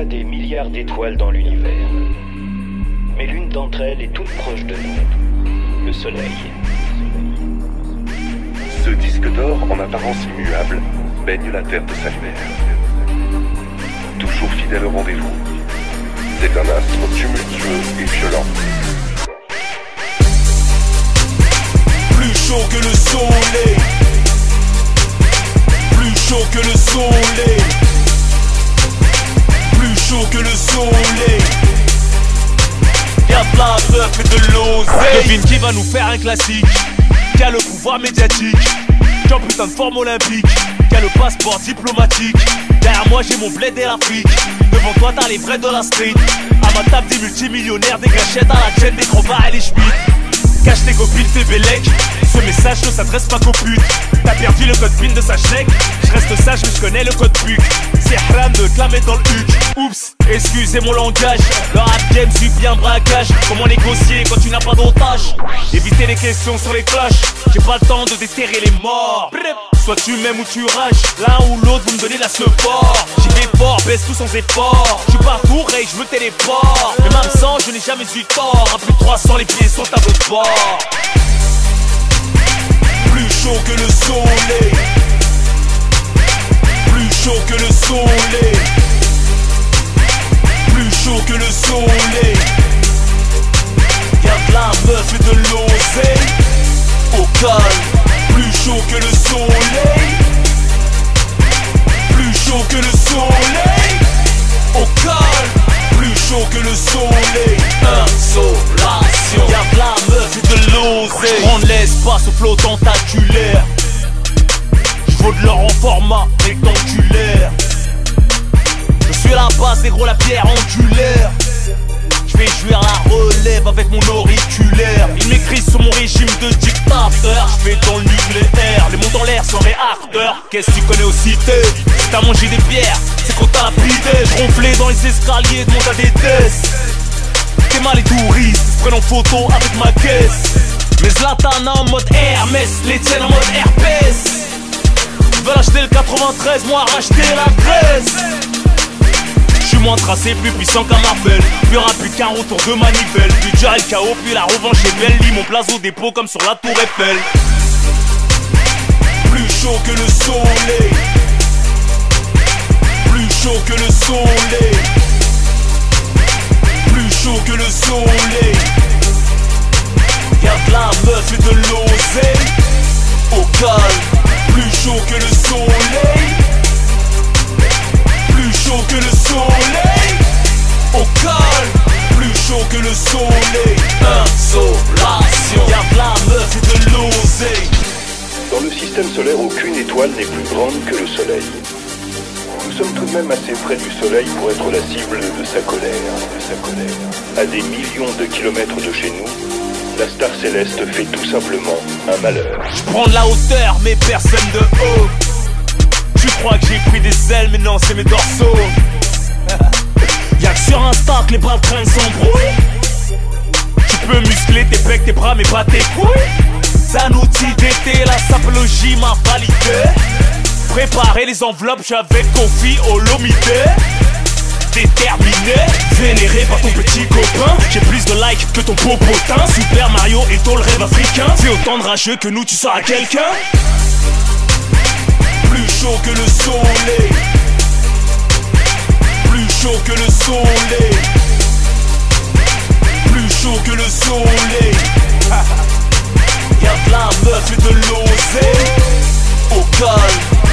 des milliards d'étoiles dans l'univers. Mais l'une d'entre elles est toute proche de nous, le Soleil. Ce disque d'or, en apparence immuable, baigne la Terre de sa lumière. Toujours fidèle au rendez-vous, c'est un astre tumultueux et violent. Plus chaud que le soleil, plus chaud que le soleil, plus chaud que le soleil. Y'a de la meuf et de l'oseille. Devine qui va nous faire un classique, qui a le pouvoir médiatique, qui a un putain de forme olympique, qui a le passeport diplomatique. Derrière moi j'ai mon bled et l'Afrique. Devant toi t'as les vrais de la street. À ma table des multimillionnaires, des gâchettes à la chaîne, des crevards et les schmitts. Cache tes copines, tes bélec. Ce message ne s'adresse pas qu'aux putes. T'as perdu le code PIN de sa schneck. Je reste sage mais je connais le code PUC. C'est haram de clamer dans le huc. Oups, excusez mon langage. Le rap game suit bien braquage. Comment négocier quand tu n'as pas d'otage? Éviter les questions sur les clashs. J'ai pas le temps de déterrer les morts. Soit tu m'aimes ou tu rages. L'un ou l'autre vous me donnez la support. J'y vais fort, baisse tout sans effort. Je suis partout, Ray, je me téléporte. Mais même sans, je n'ai jamais eu tort. À plus de 300, les pieds sont à votre bord. Plus chaud que le soleil, plus chaud que le soleil, plus chaud que le soleil. Y'a de la meuf et de l'oseille. Au calme, plus chaud que le soleil, plus chaud que le soleil. Au calme, plus chaud que le soleil. Insolation, y'a de la meuf et de l'oseille. J'prends de l'espace au flot tentaculaire. J'vaux de l'or en format rectangulaire. Je suis la base et gros la pierre angulaire. J'vais jouir la relève avec mon auriculaire. Ils m'écrivent sur mon régime de dictateur. J'vais dans le nucléaire, les mondes en l'air sans réacteur. Qu'est-ce que tu connais aux cités? Si t'as mangé des pierres, c'est qu'on t'a lapidé. J'ronflais dans les escaliers de mon ADDS. T'es mal les touristes, ils se prennent en photo avec ma caisse. Mes Zlatan en mode Hermès, les tiennes en mode herpès. Ils veulent acheter le 93, moi racheter la Grèce. J'suis moins tracé, plus puissant qu'un Marvel. Plus rapide qu'un retour de manivelle. Puis déjà le chaos, puis la revanche est belle. Lis mon place au dépôt comme sur la tour Eiffel. Plus chaud que le soleil, plus chaud que le soleil, plus chaud que le soleil. Y'a de la meuf et de l'oseille. Au calme, plus chaud que le soleil, plus chaud que le soleil. Au calme, plus chaud que le soleil. Insolation, y'a de la meuf et de l'oseille. Dans le système solaire, aucune étoile n'est plus grande que le Soleil. Nous sommes tout de même assez près du Soleil pour être la cible de sa colère. À des millions de kilomètres de chez nous, la star céleste fait tout simplement un malheur. J'prends de la hauteur, mais personne de haut. Tu crois que j'ai pris des ailes, mais non, c'est mes dorsaux. Y'a que sur Insta que les bras traînent s'embrouillent. Tu peux muscler tes pecs, tes bras, mais pas tes couilles. C'est un outil d'été, la sapologie m'a validé. Préparer les enveloppes, j'suis avec Kofi Olomide. Déterminé, vénéré par ton petit copain. J'ai plus de likes que ton popotin. Super Mario et ton le rêve africain. C'est autant de rageux que nous, tu seras quelqu'un. Plus chaud que le soleil, plus chaud que le soleil, plus chaud que le soleil. Y'a de la meuf et de l'oseille. Au calme,